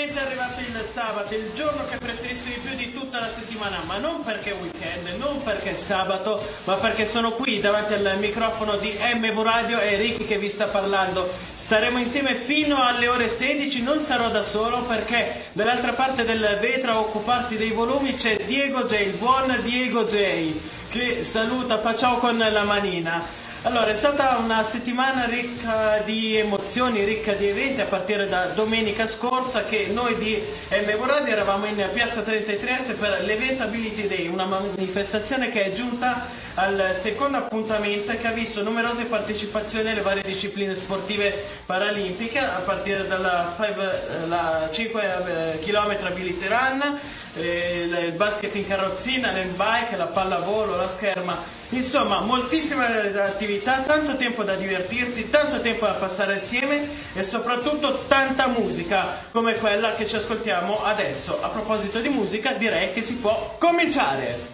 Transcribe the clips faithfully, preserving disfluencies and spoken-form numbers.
finalmente è arrivato il sabato, il giorno che preferisco di più di tutta la settimana, ma non perché è weekend, non perché è sabato, ma perché sono qui davanti al microfono di M V Radio e Ricky che vi sta parlando. Staremo insieme fino alle ore sedici, non sarò da solo perché dall'altra parte del vetro a occuparsi dei volumi c'è Diego J, il buon Diego J, che saluta, fa ciao con la manina. Allora, è stata una settimana ricca di emozioni, ricca di eventi, a partire da domenica scorsa che noi di M V Radio eravamo in piazza trentatré S per l'evento Ability Day, una manifestazione che è giunta al secondo appuntamento e che ha visto numerose partecipazioni alle varie discipline sportive paralimpiche, a partire dalla five, la cinque chilometri Ability Run, il basket in carrozzina, l'handbike, la pallavolo, la scherma, insomma moltissime attività, tanto tempo da divertirsi, tanto tempo da passare insieme e soprattutto tanta musica come quella che ci ascoltiamo adesso. A proposito di musica, direi che si può cominciare!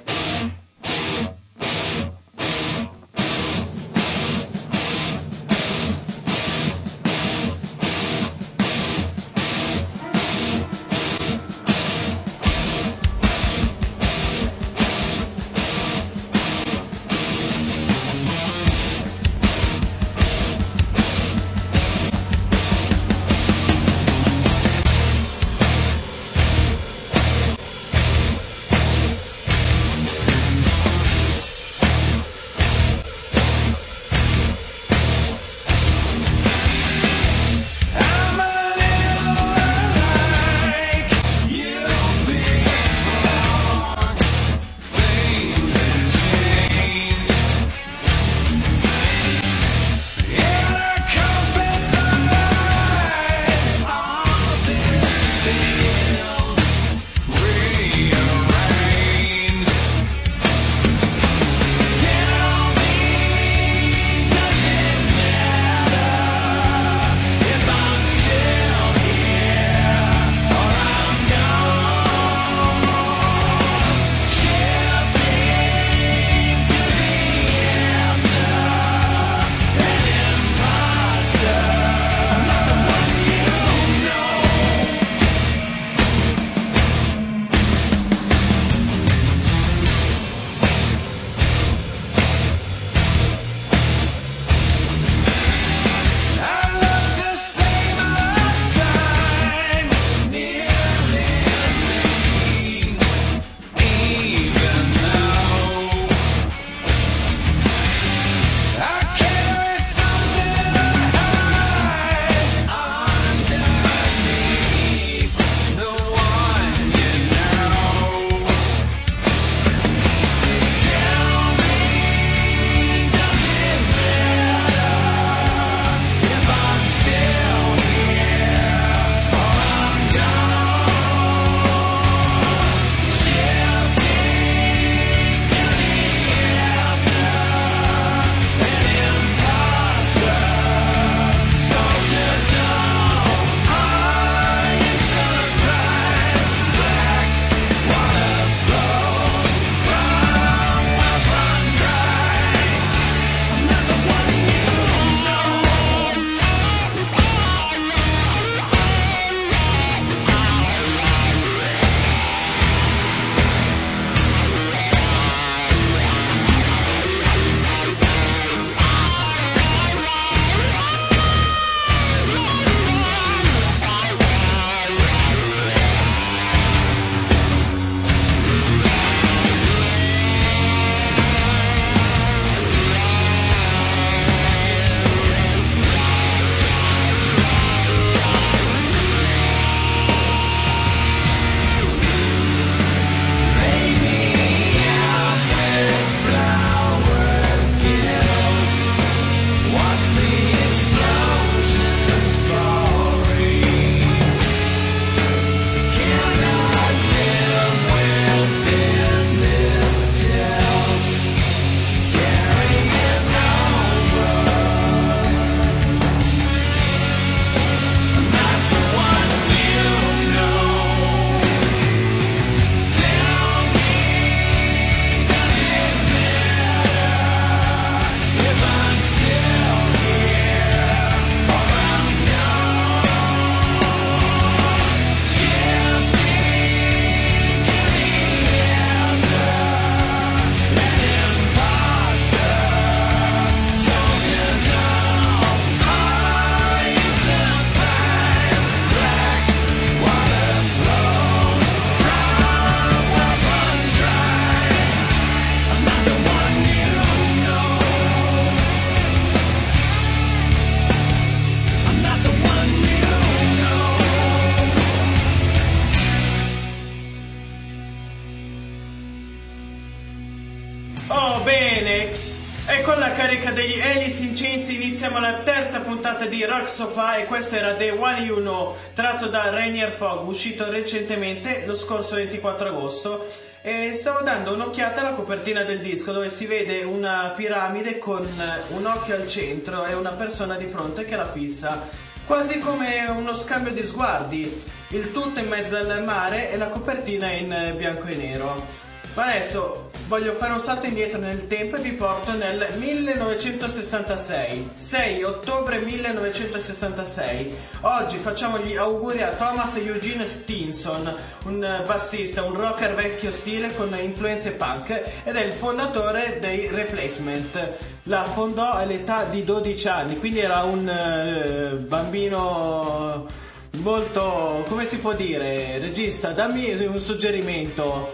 E con la carica degli Alice in Chains iniziamo la terza puntata di Rock Sofa, e questo era The One You Know, tratto da Rainier Fog, uscito recentemente lo scorso ventiquattro agosto. E stavo dando un'occhiata alla copertina del disco, dove si vede una piramide con un occhio al centro e una persona di fronte che la fissa, quasi come uno scambio di sguardi, il tutto in mezzo al mare e la copertina in bianco e nero. Ma adesso voglio fare un salto indietro nel tempo e vi porto nel millenovecentosessantasei, sei ottobre millenovecentosessantasei. Oggi facciamo gli auguri a Thomas Eugene Stinson, un bassista, un rocker vecchio stile con influenze punk, ed è il fondatore dei Replacement. La fondò all'età di dodici anni, quindi era un uh, bambino molto, come si può dire, regista, dammi un suggerimento.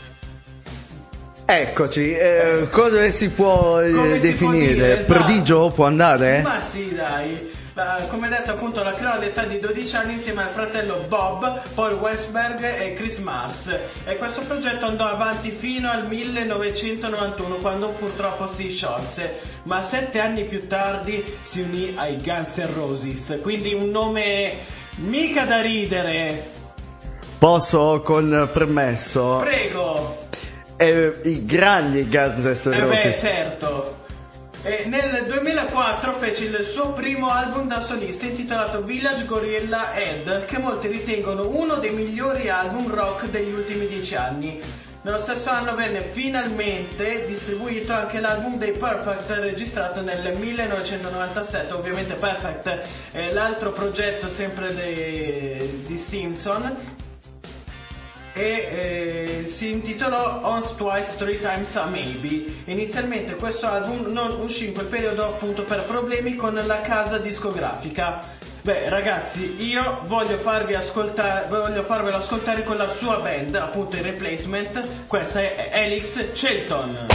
Eccoci, eh, cosa si può eh, Come definire? si può dire, esatto. Prodigio può andare? Ma sì, dai. Uh, come detto, appunto, la creò all'età di dodici anni insieme al fratello Bob, Paul Westberg e Chris Mars, e questo progetto andò avanti fino al millenovecentonovantuno, quando purtroppo si sciolse, ma sette anni più tardi si unì ai Guns N' Roses, quindi un nome mica da ridere. Posso con permesso? Prego. Eh, I grandi Guns N' Roses. Eh beh, certo. E nel duemilaquattro fece il suo primo album da solista intitolato Village Gorilla Head, che molti ritengono uno dei migliori album rock degli ultimi dieci anni. Nello stesso anno venne finalmente distribuito anche l'album dei Perfect, registrato nel millenovecentonovantasette. Ovviamente Perfect è l'altro progetto sempre de, di Stinson, e eh, si intitolò Once, Twice, Three Times a Maybe. Inizialmente questo album non uscì in quel periodo appunto per problemi con la casa discografica. Beh ragazzi, io voglio farvi ascoltare, voglio farvelo ascoltare con la sua band, appunto i Replacement. Questa è Alex Chilton.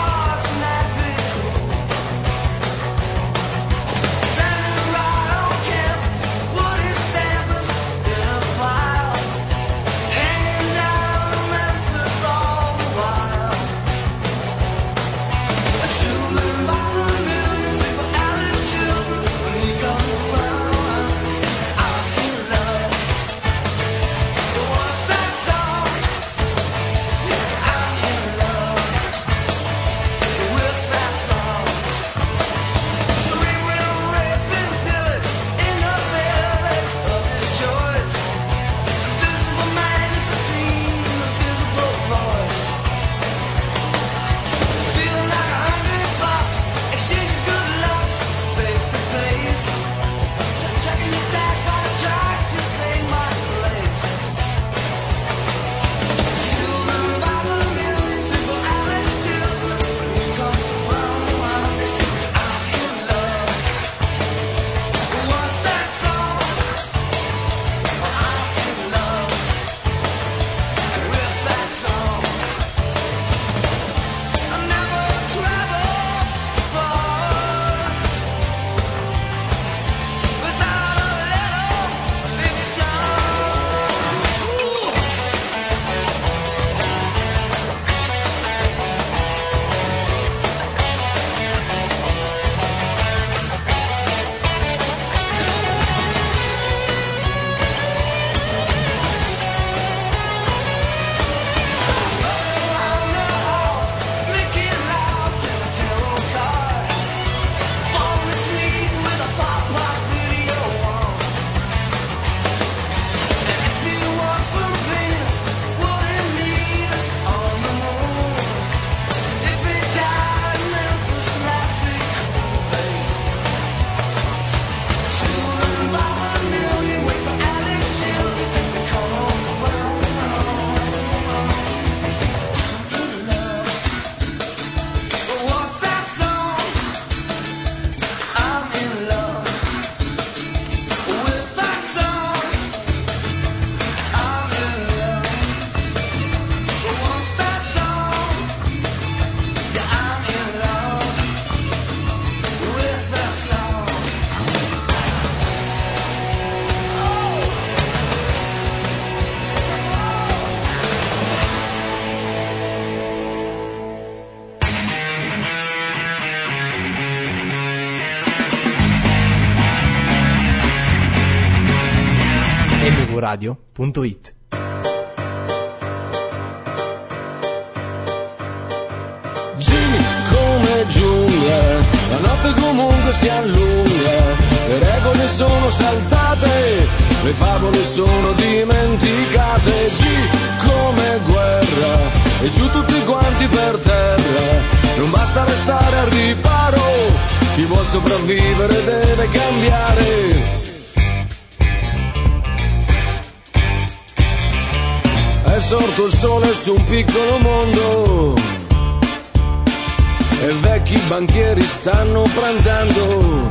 Send around radio punto it. G come giungla, la notte comunque si allunga, le regole sono saltate, le favole sono dimenticate. G come guerra, e giù tutti quanti per terra, non basta restare al riparo, chi vuol sopravvivere deve cambiare. È sorto il sole su un piccolo mondo e vecchi banchieri stanno pranzando.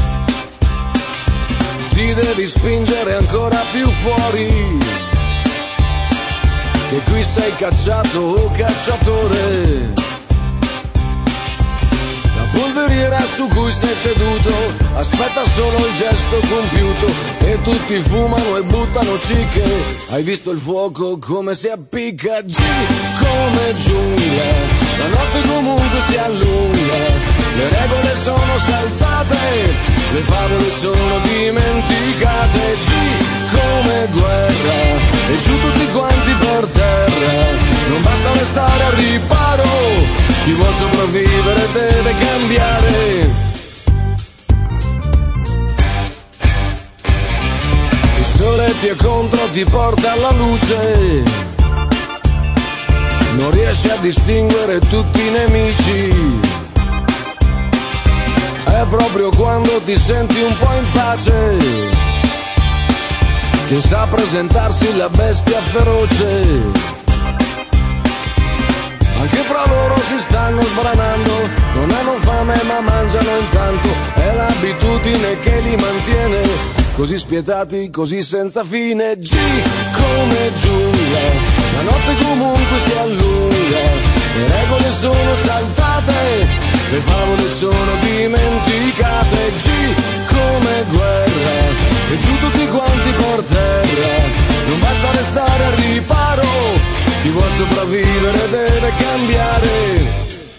Ti devi spingere ancora più fuori, che qui sei cacciato o cacciatore. La polveriera su cui sei seduto aspetta solo il gesto compiuto e tutti fumano e buttano cicche. Hai visto il fuoco come si appicca? G come giungla, la notte comunque si allunga, le regole sono saltate, le favole sono dimenticate. G come guerra, e giù tutti quanti per terra, non basta restare al riparo, chi vuol sopravvivere deve cambiare. Il sole ti è contro, ti porta alla luce, non riesci a distinguere tutti i nemici. È proprio quando ti senti un po' in pace che sa presentarsi la bestia feroce. Anche fra loro si stanno sbranando, non hanno fame ma mangiano intanto, è l'abitudine che li mantiene così spietati, così senza fine. G come giungla, la notte comunque si allunga, le regole sono saltate, le favole sono dimenticate. G come guerra, e giù tutti quanti per terra, non basta restare al riparo, chi vuol sopravvivere deve cambiare.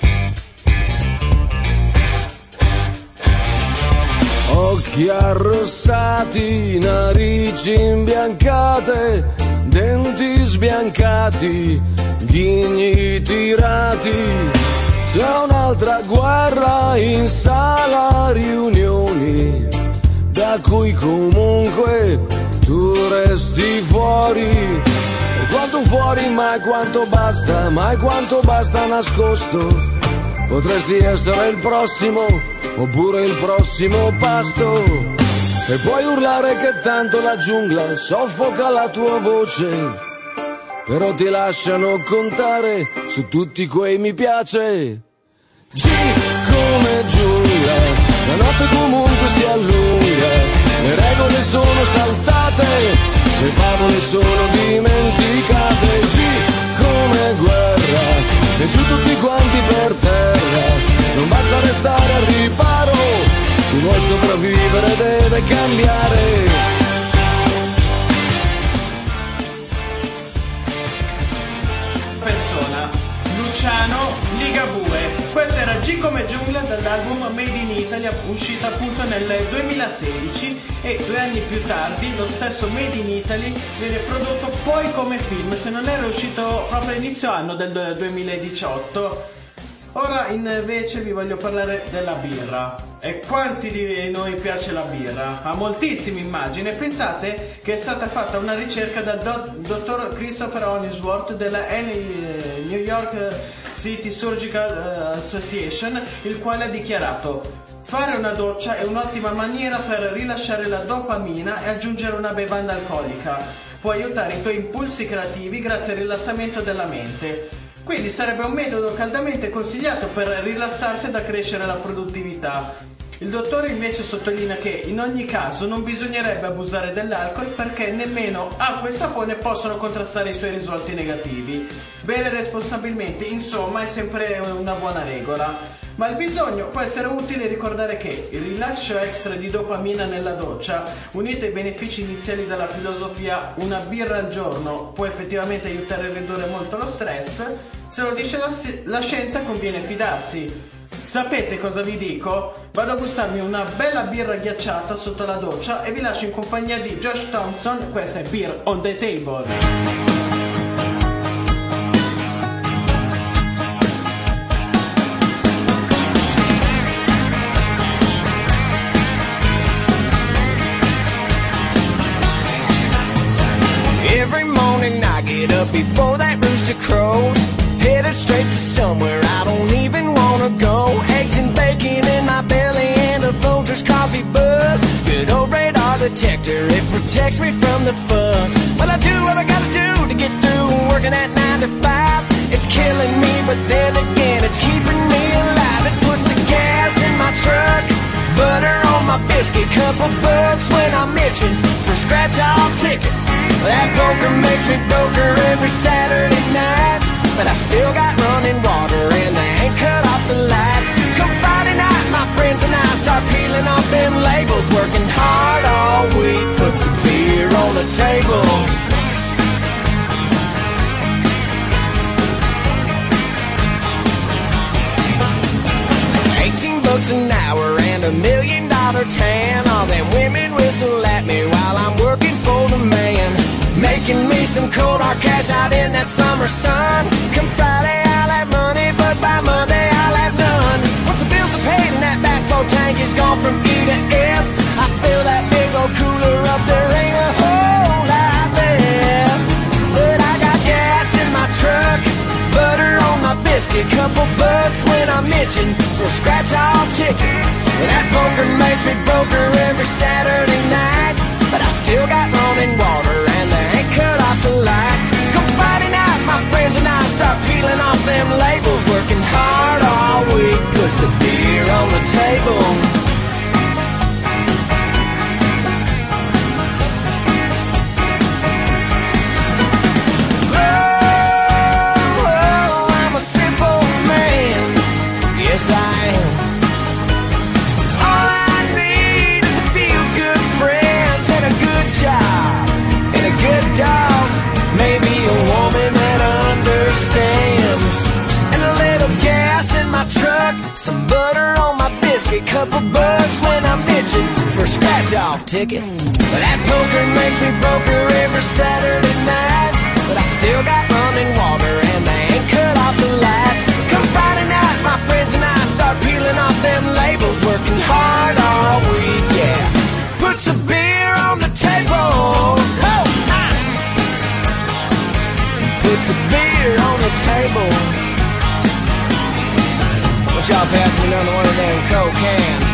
Occhi arrossati, narici imbiancate, denti sbiancati, ghigni tirati. C'è un'altra guerra in sala riunioni, da cui comunque tu resti fuori. E quanto fuori, mai quanto basta, mai quanto basta nascosto. Potresti essere il prossimo, oppure il prossimo pasto. E puoi urlare che tanto la giungla soffoca la tua voce, però ti lasciano contare su tutti quei mi piace. G come giungla, la notte comunque si allunga, le regole sono saltate, le favole sono dimenticate. G come guerra, e giù tutti quanti per terra, non basta restare al riparo, chi vuol sopravvivere deve cambiare. Persona, Luciano Ligabue. Questo era G come giungla dall'album Made in Italy, uscito appunto nel duemilasedici, e due anni più tardi lo stesso Made in Italy viene prodotto poi come film, se non era uscito proprio all'inizio anno del duemiladiciotto. Ora invece vi voglio parlare della birra. E quanti di noi piace la birra? A moltissimi, immagino. E pensate che è stata fatta una ricerca dal do- dottor Christopher Hollingsworth della New York City Surgical Association, il quale ha dichiarato: fare una doccia è un'ottima maniera per rilasciare la dopamina e aggiungere una bevanda alcolica. Può aiutare i tuoi impulsi creativi grazie al rilassamento della mente. Quindi sarebbe un metodo caldamente consigliato per rilassarsi ed accrescere la produttività. Il dottore invece sottolinea che in ogni caso non bisognerebbe abusare dell'alcol, perché nemmeno acqua e sapone possono contrastare i suoi risvolti negativi. Bere responsabilmente, insomma, è sempre una buona regola. Ma il bisogno può essere utile ricordare che il rilascio extra di dopamina nella doccia, unito ai benefici iniziali della filosofia una birra al giorno, può effettivamente aiutare a ridurre molto lo stress. Se lo dice la, la scienza, conviene fidarsi. Sapete cosa vi dico? Vado a gustarmi una bella birra ghiacciata sotto la doccia e vi lascio in compagnia di Josh Thompson. Questa è Beer on the Table. Every morning I get up before that rooster crows, headed straight to somewhere I don't even wanna go. Eggs and bacon in my belly and a Folgers coffee buzz. Good old radar detector, it protects me from the fuss. Well, I do what I gotta do to get through working at nine to five. It's killing me, but then again it's keeping me alive. It puts the gas in my truck, butter on my biscuit, couple bucks when I'm itching for scratch off ticket. That poker makes me broker every Saturday night, but I still got running water and they ain't cut off the lights. Come Friday night, my friends and I start peeling off them labels, working hard all week, put some beer on the table. Eighteen bucks an hour and a million dollar tan. All them women whistle at me while I'm working for the man, making me some cold hard cash out in that summer sun. Come Friday I'll have money, but by Monday I'll have none. Once the bills are paid and that basketball tank is gone from E to F, I fill that big old cooler up, there ain't a whole lot left. But I got gas in my truck, butter on my biscuit, couple bucks when I'm itching for a scratch off ticket. That poker makes me broker every Saturday night, but I still got running water and they ain't cut off the lights. Come Friday night, my friends and I start peeling off them labels, working hard all week, put some beer on the table. Oh, oh, I'm a simple man, yes I am. All I need is a few good friends and a good job and a good dog, maybe a woman that understands, and a little gas in my truck, some butter on my biscuit, couple bucks when I'm itching for a scratch off ticket. But that poker makes me broker every Saturday night, but I still got running water and they ain't cut off the lights. Come Friday night, my friends and I start peeling off them labels, working hard all week, yeah. Put some beer on the table. Oh, ah. Put some beer on the table. What y'all pass me another one of them Coke cans?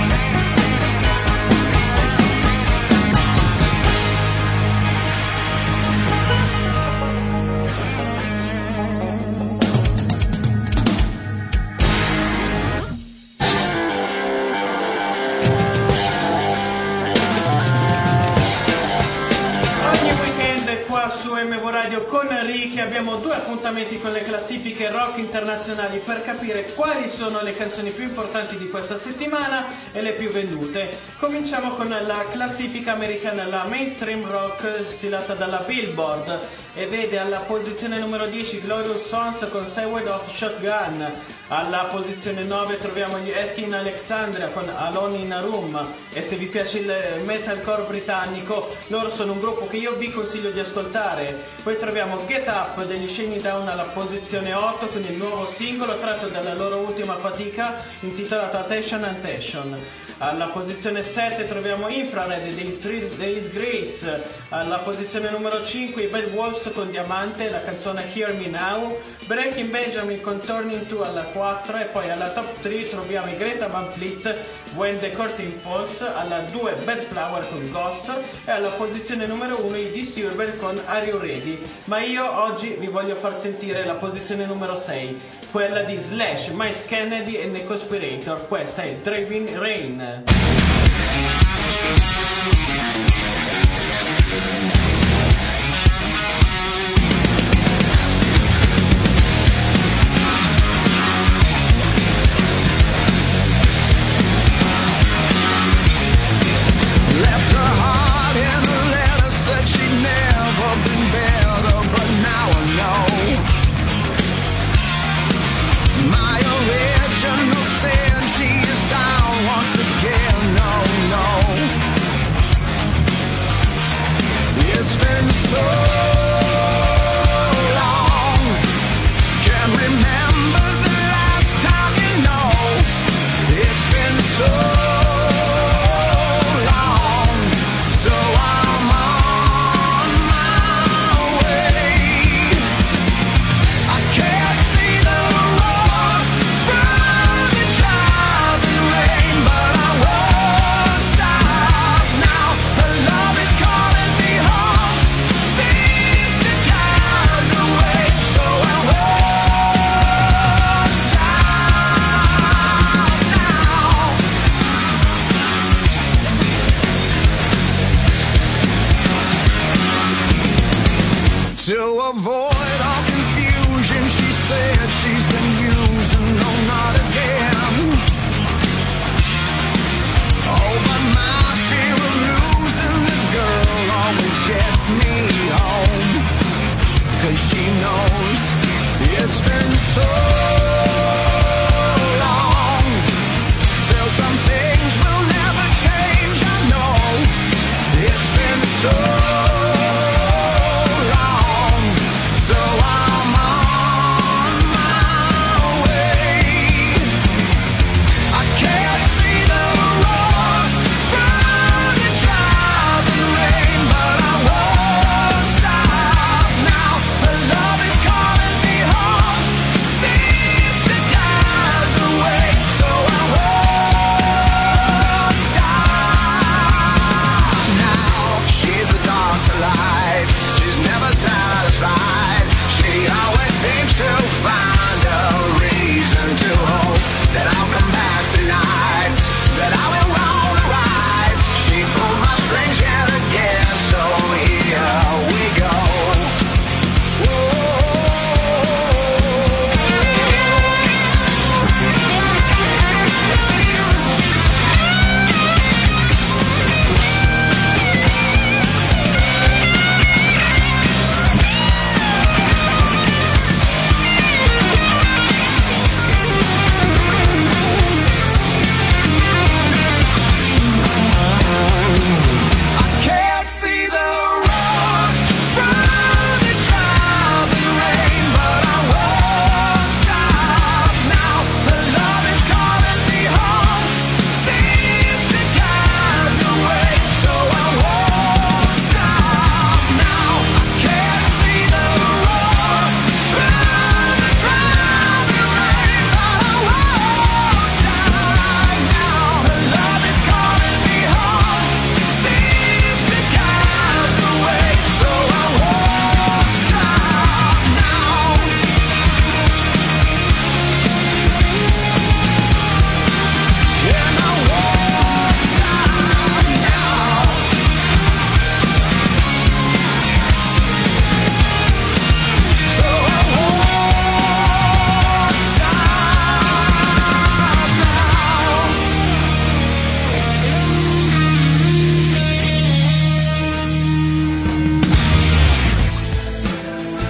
Su M V Radio con Ricky abbiamo due appuntamenti con le classifiche rock internazionali per capire quali sono le canzoni più importanti di questa settimana e le più vendute. Cominciamo con la classifica americana, la mainstream rock stilata dalla Billboard, e vede alla posizione numero dieci Glorious Sons con Side of Shotgun. Alla posizione nove troviamo gli Asking Alexandria con Alone in a Room, e se vi piace il metalcore britannico, loro sono un gruppo che io vi consiglio di ascoltare. Poi troviamo Get Up degli Shane Down alla posizione otto con il nuovo singolo tratto dalla loro ultima fatica intitolata Attention Attention. Alla posizione sette troviamo Infrared dei Three Days Grace. Alla posizione numero cinque i Bad Wolves con Diamante, la canzone Hear Me Now. Breaking Benjamin con Turning two alla quattro, e poi alla top tre troviamo i Greta Van Fleet When the Curtain Falls, alla due Bad Flower con Ghost, e alla posizione numero uno i Disturbed con Are You Ready? Ma io oggi vi voglio far sentire la posizione numero sei, quella di Slash, Miles Kennedy e The Conspirator. Questa è Driving Rain. Left her heart in a letter, said she'd never been better, but now I know my original sin.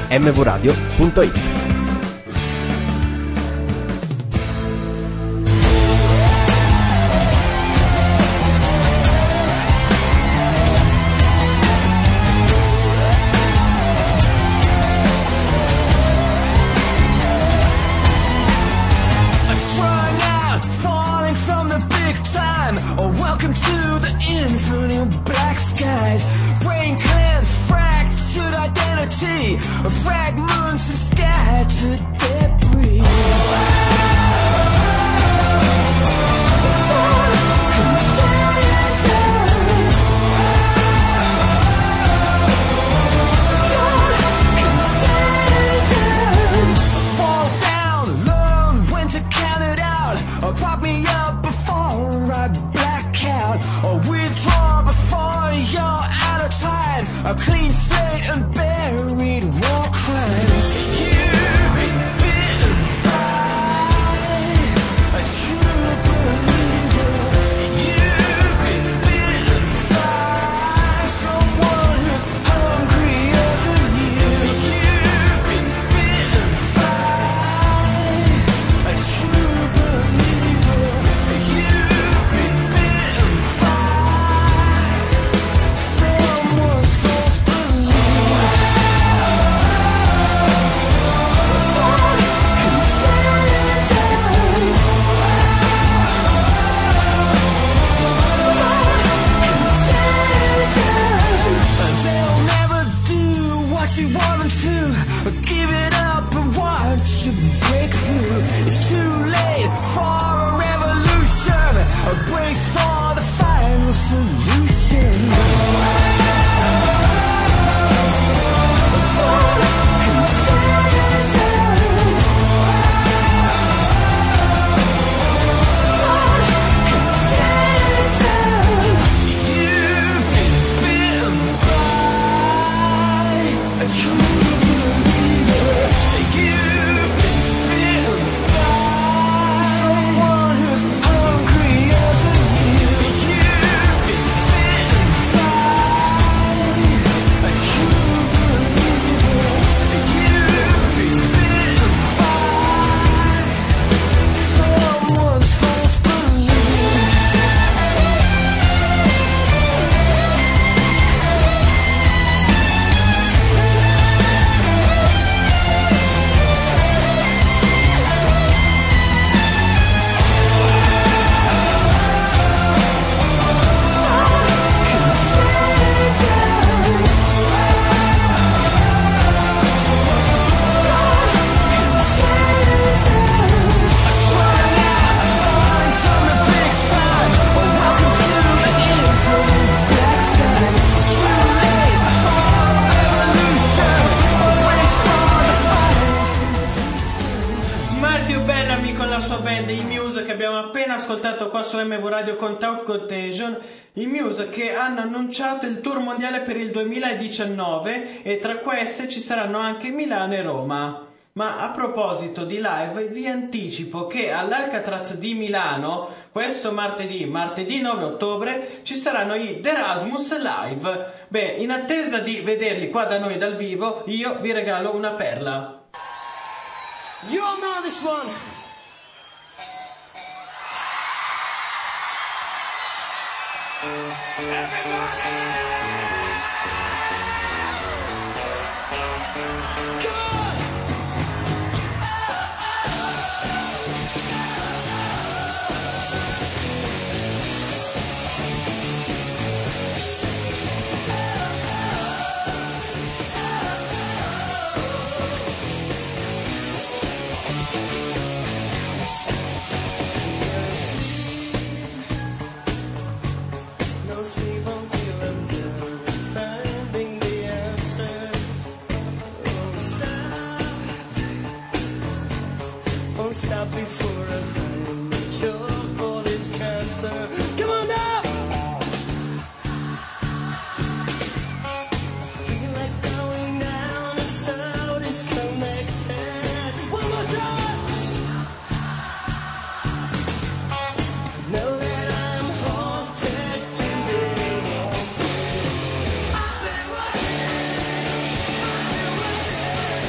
m v radio punto it. Fragments of scattered debris. Fall down, learn when to count it out. Or prop me up before I black out. Or withdraw before you're out of time. A clean slate and buried war crimes. You've been bitten by a true believer. You've been bitten by someone who's hungrier than you. You've been bitten by a true believer. You've been bitten by someone's false beliefs. They'll never do what you want them to. Give it up and watch you break through. It's too late for a revolution. A brace for the final solution. Ascoltato qua su M V Radio con Talk Contagion, i Muse che hanno annunciato il tour mondiale per il duemiladiciannove e tra queste ci saranno anche Milano e Roma. Ma a proposito di live vi anticipo che all'Alcatraz di Milano questo martedì, martedì nove ottobre, ci saranno i The Erasmus Live. Beh, in attesa di vederli qua da noi dal vivo, io vi regalo una perla. You all know this one. Stop before I find the cure for this cancer. Come on now! Feel like going down and so disconnected. One more time! Know that I'm haunted today. I've been waiting, I've been waiting.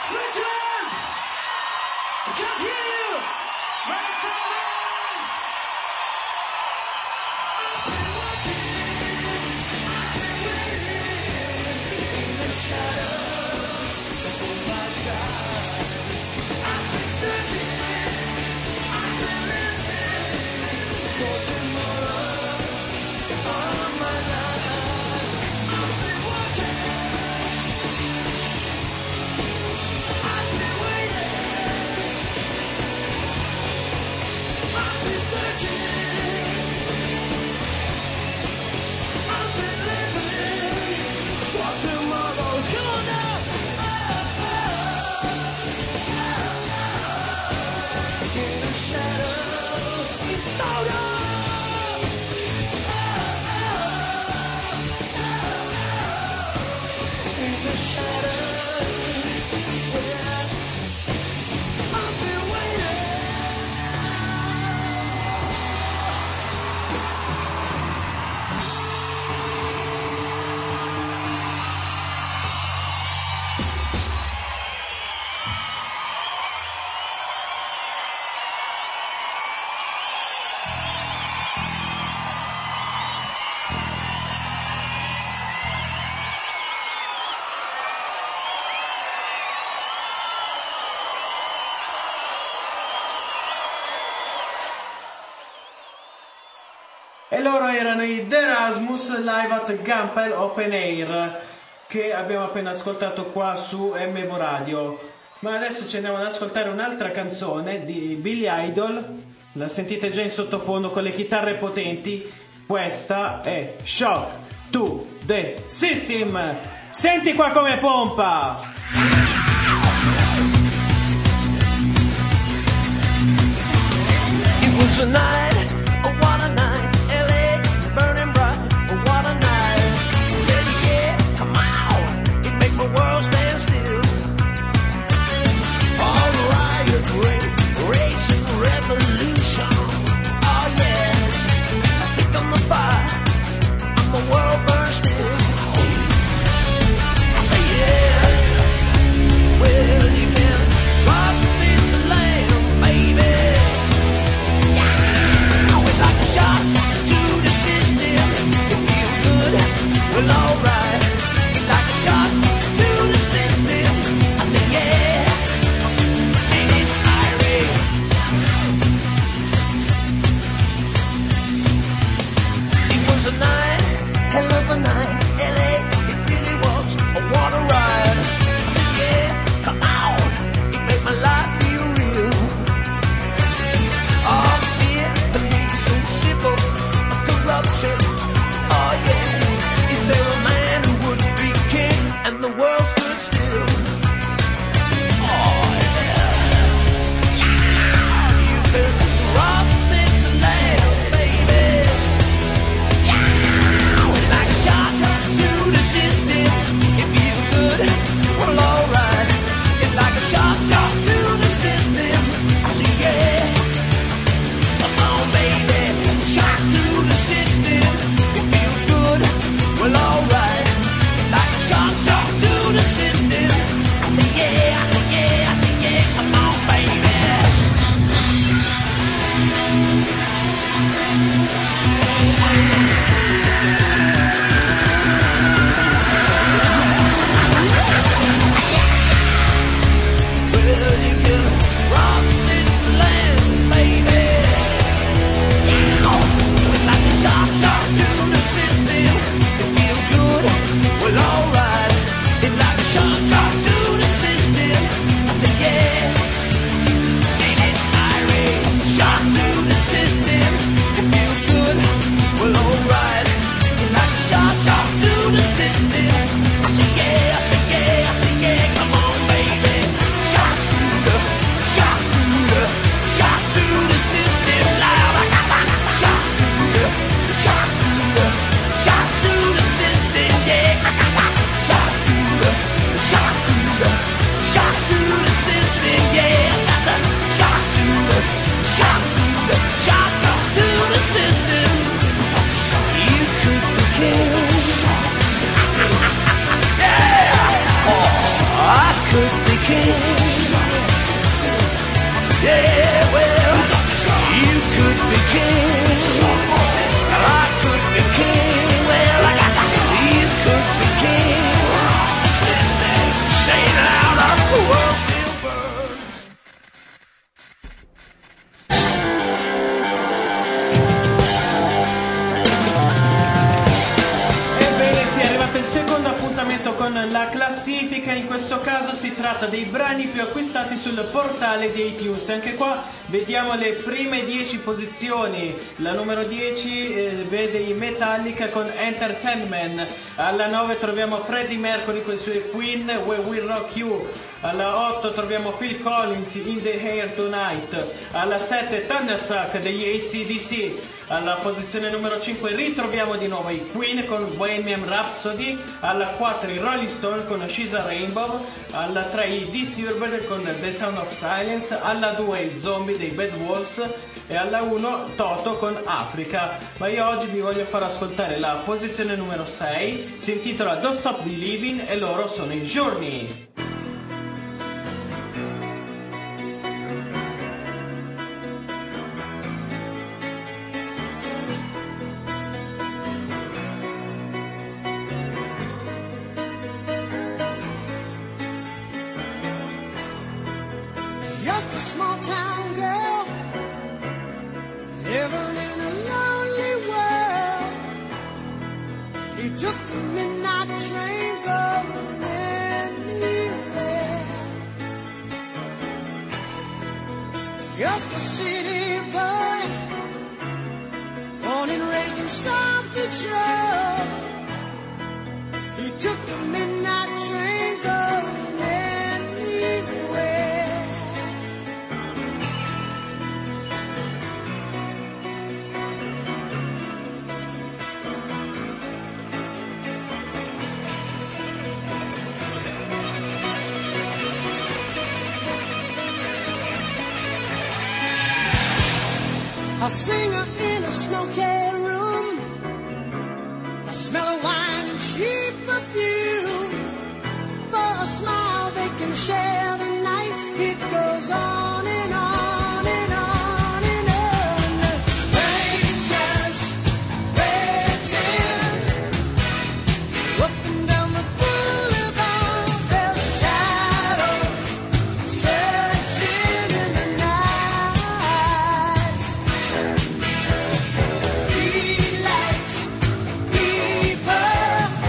Switzerland! I can't hear you! Make some noise! I've been watching, I've been waiting in the shadows for my time. I've been searching, I've been living for tomorrow all of my life. I've been watching, I've been waiting, I've been searching, I've been living for tomorrow. Come on now! In the shadows, it's all up. In the shadows, yeah. I've been waiting. E loro erano i The Erasmus live at Gampel Open Air, che abbiamo appena ascoltato qua su M V Radio. Ma adesso ci andiamo ad ascoltare un'altra canzone di Billy Idol. La sentite già in sottofondo con le chitarre potenti. Questa è Shock to the System. Senti qua come pompa! It was a night, oh what a night, L A burning bright, oh what a night. Said yeah, come on, it make my world stand still. All riot, race, race and revolution. Oh yeah, I pick on the fire, and the world burns still. I say yeah, well you can rock this land, baby. Well, alright, like a shot to the system. I say, yeah, ain't it irate? It was a night, hell of a night, L A, it really was a water ride. I said, yeah, come on, it made my life feel real. All fear, the peace and civil corruption, oh yeah. There a man who would be king and the world stood still. Oh yeah, yeah. You can rock this land, baby. Yeah, like a shot to the system. If you could, well alright. It's like a shot, shot to the system. I say yeah, come on baby, shot to the system. It feels good. Well, alright, like a shot, shot to the La classifica in questo caso si tratta dei brani più acquistati sul portale di iTunes. Anche qua vediamo le prime dieci posizioni. La numero dieci eh, vede i Metallica con Enter Sandman. Alla nove troviamo Freddie Mercury con i suoi Queen, We Will Rock You. Alla otto troviamo Phil Collins, In the Air Tonight. Alla sette Thunderstruck degli A C D C. Alla posizione numero cinque ritroviamo di nuovo i Queen con Bohemian Rhapsody. Alla quattro i Rolling Stone con She's a Rainbow. Alla tre i Disturbed con The Sound of Silence. Alla due i Zombie dei Bad Wolves. E alla uno Toto con Africa. Ma io oggi vi voglio far ascoltare la posizione numero sei. Si intitola Don't Stop Believing e loro sono i Journey. Just a small town girl living in a lonely world. He took the midnight train going anywhere. Just a city boy, born and raised in South Detroit. He took the midnight train going anywhere. A singer in a smoky room, the smell of wine and cheap perfume. For a smile they can share the night. It goes on and on and on and on. Strangers waiting up and down the boulevard. Their shadows searching in the night. Streetlights, people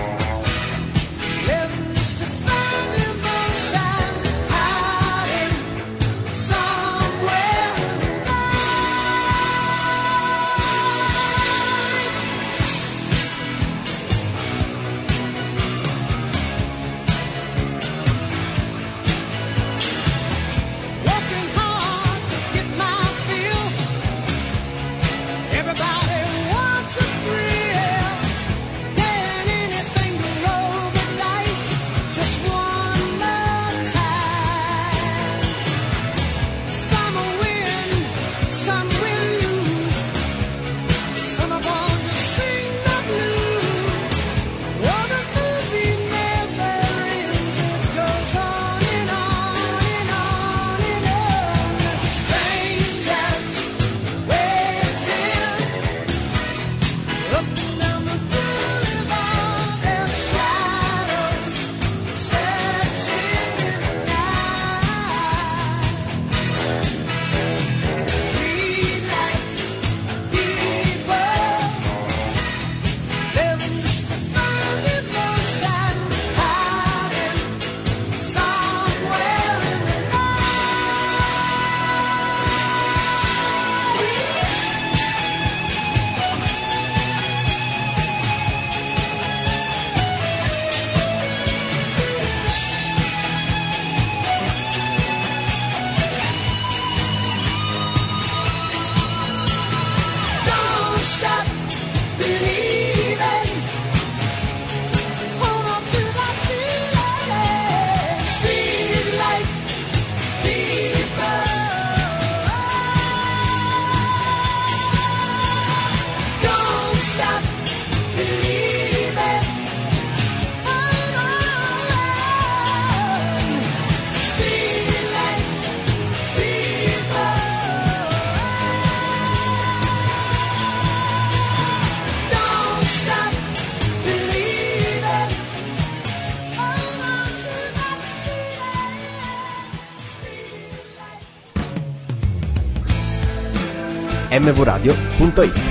living just to find emotion, hiding somewhere in the working hard to get my fill. Everybody wants a thrill. Doing anything to roll the dice just one more time. Some will win, some will lose. Some are born to sing the blues. Oh, the movie never ends. It goes on and on and on and on. Strangers waiting up and down the boulevard. Their shadows searching in the night. Streetlights, people living just to find emotion, hiding somewhere in the Don't stop believing. Hold on to that feeling. Streetlight people. Don't stop believing. Hold on. Streetlight people. Don't stop believing. Hold on to that feeling. m v radio punto it.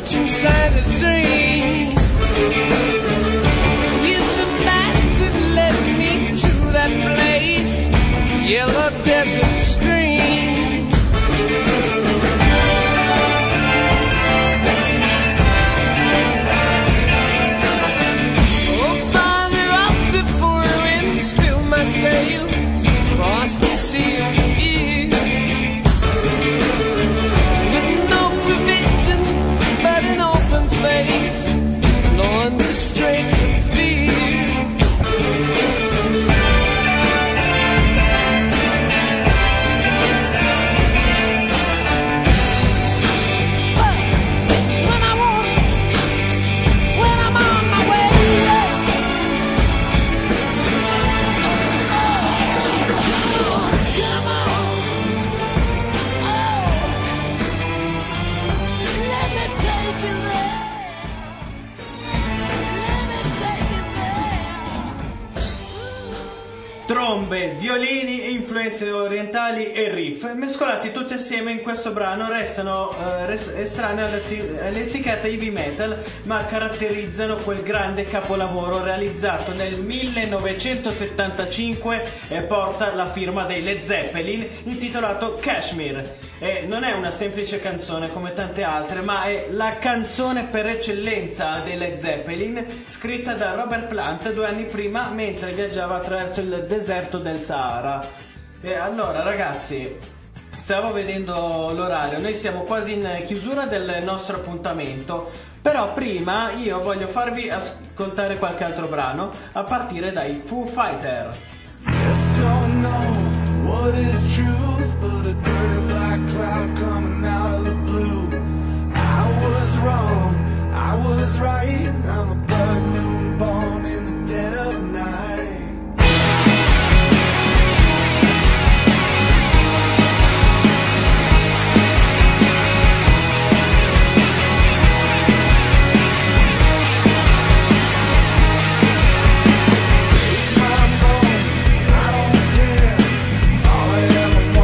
much inside a dream. It's the path that led me to that place, yellow desert screen. Oh, farther off before winds fill my sails, across the sea of fear, with no provision but an open face, along the straits of fear. When I want, when I'm on my way, come on, oh, let me take you there, let me take you there. Trombe, violini, influenze orientali e riff mescolati tutti assieme in questo brano restano eh, res- estranei all'eti- all'etichetta heavy metal, ma caratterizzano quel grande capolavoro realizzato nel millenovecentosettantacinque e porta la firma dei Led Zeppelin, intitolato Kashmir. E non è una semplice canzone come tante altre, ma è la canzone per eccellenza dei Led Zeppelin, scritta da Robert Plant due anni prima mentre viaggiava attraverso il deserto del Sahara. E allora ragazzi, stavo vedendo l'orario, noi siamo quasi in chiusura del nostro appuntamento, però prima io voglio farvi ascoltare qualche altro brano a partire dai Foo Fighter. Yes or no, what is truth but a dirty black cloud coming out of the blue? I was wrong, I was right, I'm a blood moon born in the dead of night. My phone, I don't care, all I ever want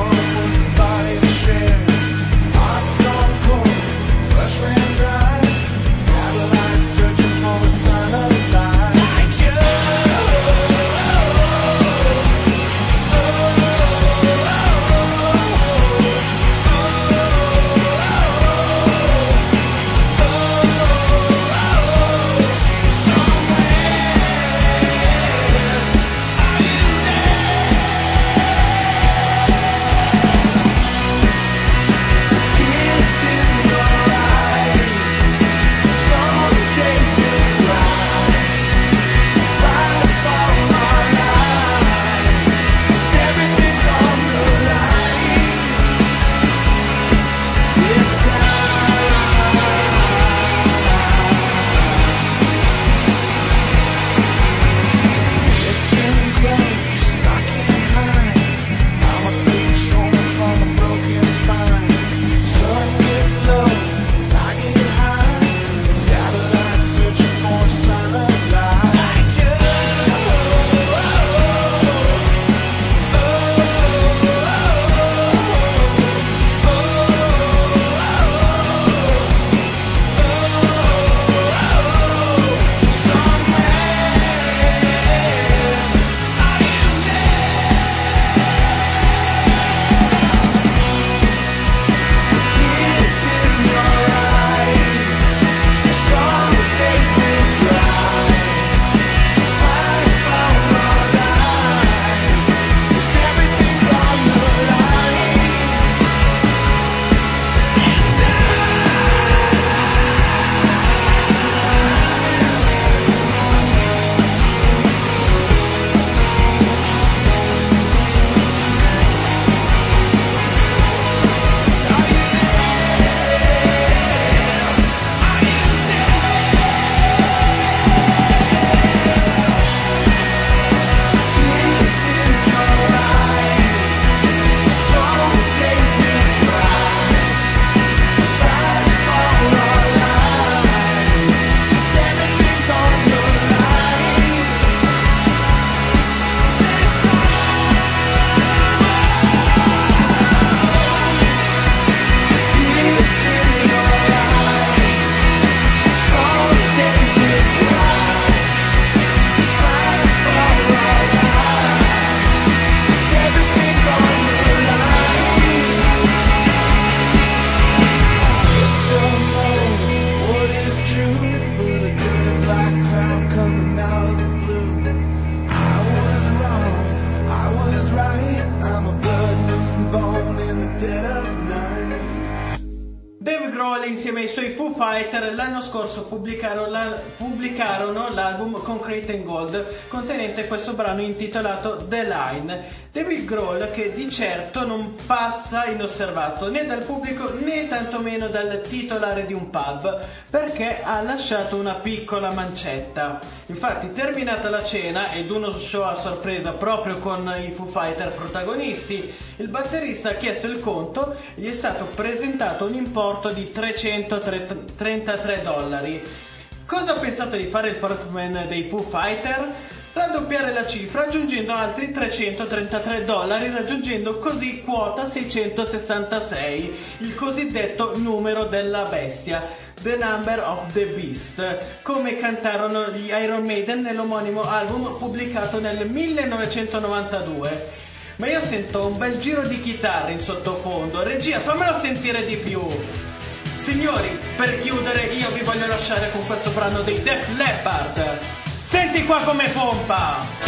insieme ai suoi Foo Fighter l'anno scorso pubblicarono, la, pubblicarono l'album Concrete and Gold contenente questo brano intitolato The Line. David Grohl, che di certo non passa inosservato né dal pubblico né tantomeno dal titolare di un pub, perché ha lasciato una piccola mancetta. Infatti, terminata la cena ed uno show a sorpresa proprio con i Foo Fighter protagonisti, il batterista ha chiesto il conto e gli è stato presentato un importo di trecentotrentatré dollari. Cosa ha pensato di fare il frontman dei Foo Fighter? Raddoppiare la cifra aggiungendo altri trecentotrentatré dollari, raggiungendo così quota seicentosessantasei, il cosiddetto numero della bestia, The Number of the Beast, come cantarono gli Iron Maiden nell'omonimo album pubblicato nel millenovecentonovantadue. Ma io sento un bel giro di chitarre in sottofondo. Regia, fammelo sentire di più. Signori, per chiudere io vi voglio lasciare con questo brano dei Def Leppard. Senti qua come pompa!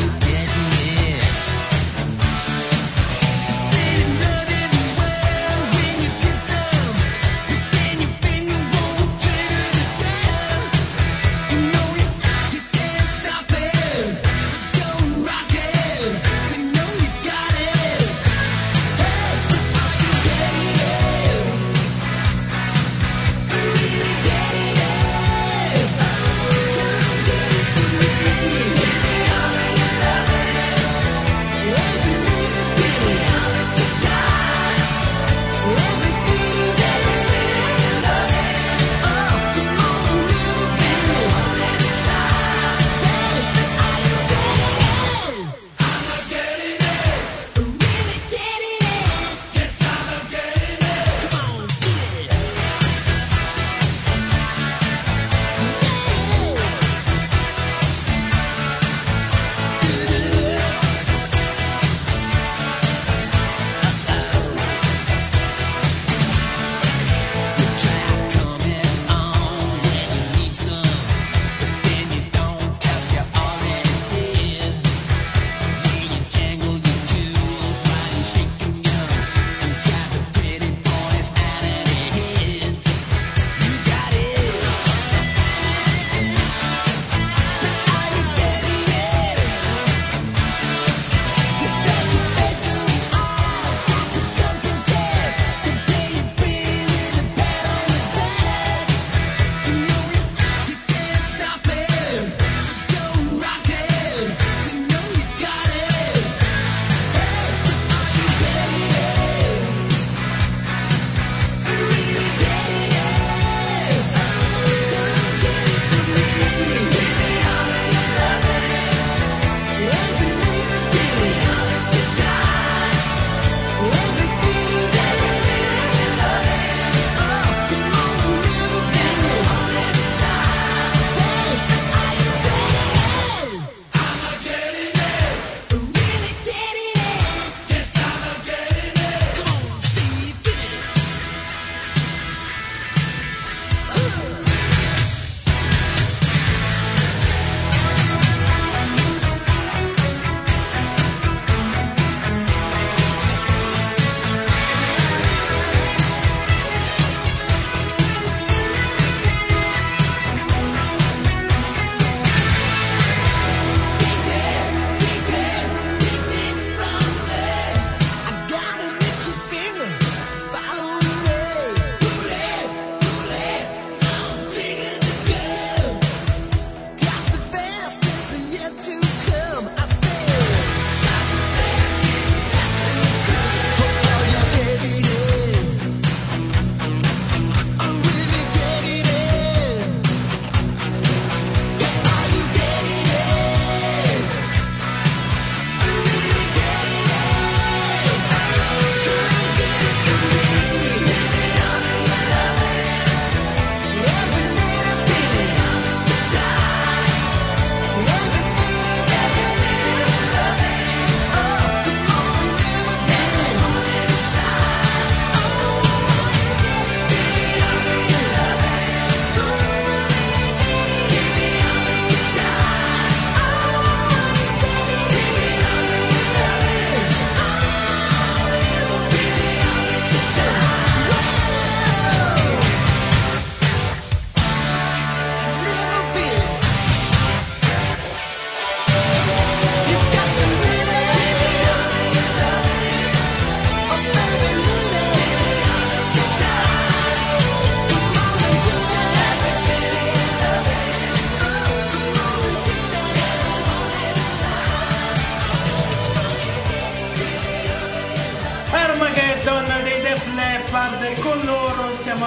Baby, love is well.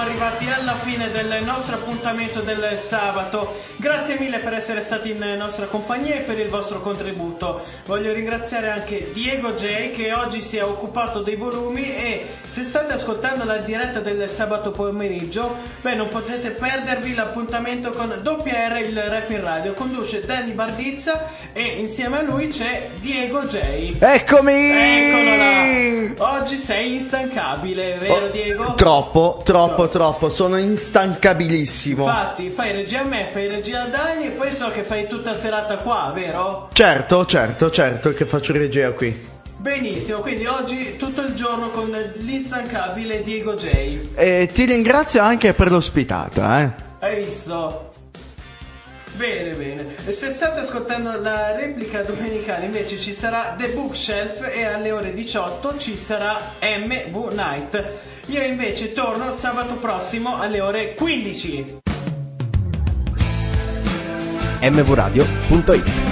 arrivati alla fine del nostro appuntamento del sabato. Grazie mille per essere stati in nostra compagnia e per il vostro contributo. Voglio ringraziare anche Diego J che oggi si è occupato dei volumi, e se state ascoltando la diretta del sabato pomeriggio, beh, non potete perdervi l'appuntamento con W R, il Rap in Radio. Conduce Danny Bardizza e insieme a lui c'è Diego J. Eccomi! Eccolo là. Oggi sei instancabile, vero Diego? Troppo, troppo, troppo. Sono instancabilissimo. Infatti, fai regia a me, fai regia a Dani e poi so che fai tutta serata qua, vero? Certo, certo, certo che faccio regia qui. Benissimo, quindi oggi tutto il giorno con l'instancabile Diego J. E ti ringrazio anche per l'ospitata, eh. Hai visto? Bene, bene. E se state ascoltando la replica domenicale invece ci sarà The Bookshelf e alle ore diciotto ci sarà M V Night. Io invece torno sabato prossimo alle ore quindici. M V radio punto it